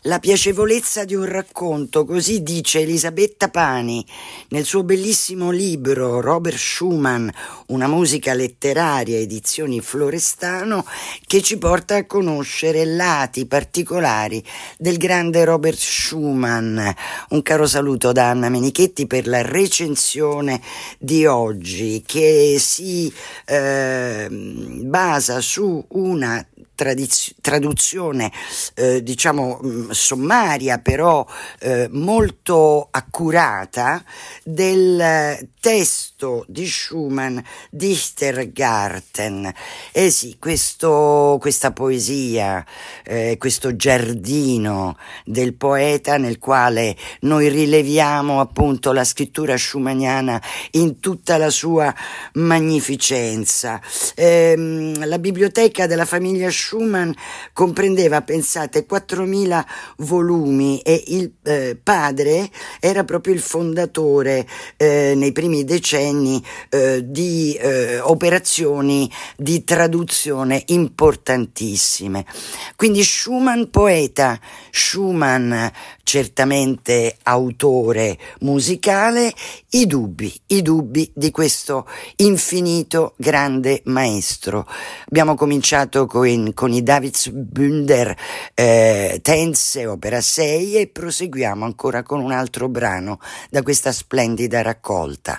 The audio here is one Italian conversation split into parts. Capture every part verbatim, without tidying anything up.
La piacevolezza di un racconto, così dice Elisabetta Pani nel suo bellissimo libro Robert Schumann, una musica letteraria, edizioni Florestano, che ci porta a conoscere lati particolari del grande Robert Schumann. Un caro saluto da Anna Menichetti per la recensione di oggi, che si eh, basa su una Tradiz- traduzione eh, diciamo mh, sommaria, però eh, molto accurata del testo di Schumann, Dichtergarten. Eh sì, questo, questa poesia, eh, questo giardino del poeta nel quale noi rileviamo appunto la scrittura schumanniana in tutta la sua magnificenza. Ehm, la biblioteca della famiglia Schumann comprendeva, pensate, quattromila volumi, e il eh, padre era proprio il fondatore eh, nei primi decenni eh, di eh, operazioni di traduzione importantissime. Quindi Schumann poeta, Schumann certamente autore musicale, i dubbi, i dubbi di questo infinito grande maestro. Abbiamo cominciato con, con i Davidsbündner eh, Tänze, opera sei, e proseguiamo ancora con un altro brano da questa splendida raccolta.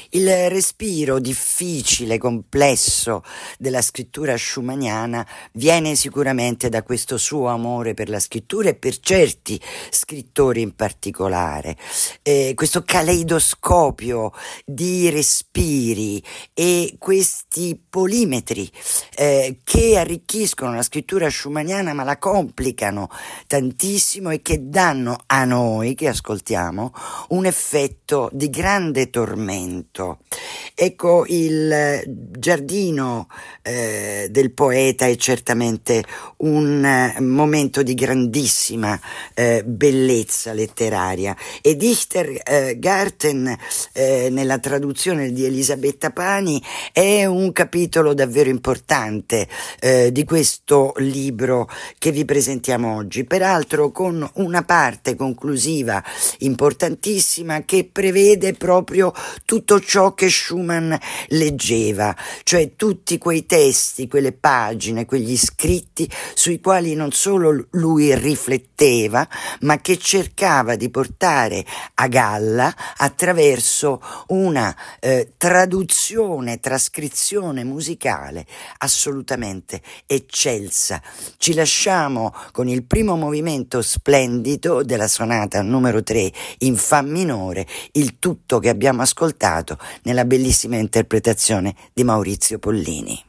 Il respiro difficile, complesso della scrittura schumanniana viene sicuramente da questo suo amore per la scrittura e per certi scrittori in particolare. Eh, questo caleidoscopio di respiri e questi polimetri eh, che arricchiscono la scrittura schumanniana ma la complicano tantissimo e che danno a noi che ascoltiamo un effetto di grande tormento. Ecco, il giardino eh, del poeta è certamente un eh, momento di grandissima eh, bellezza letteraria e Dichter eh, Garten eh, nella traduzione di Elisabetta Pani è un capitolo davvero importante eh, di questo libro che vi presentiamo oggi, peraltro con una parte conclusiva importantissima che prevede proprio tutto ciò che Schumann leggeva, cioè tutti quei testi, quelle pagine, quegli scritti sui quali non solo lui rifletteva, ma che cercava di portare a galla attraverso una eh, traduzione, trascrizione musicale assolutamente eccelsa. Ci lasciamo con il primo movimento splendido della sonata numero tre in fa minore, il tutto che abbiamo ascoltato nella bellissima interpretazione di Maurizio Pollini.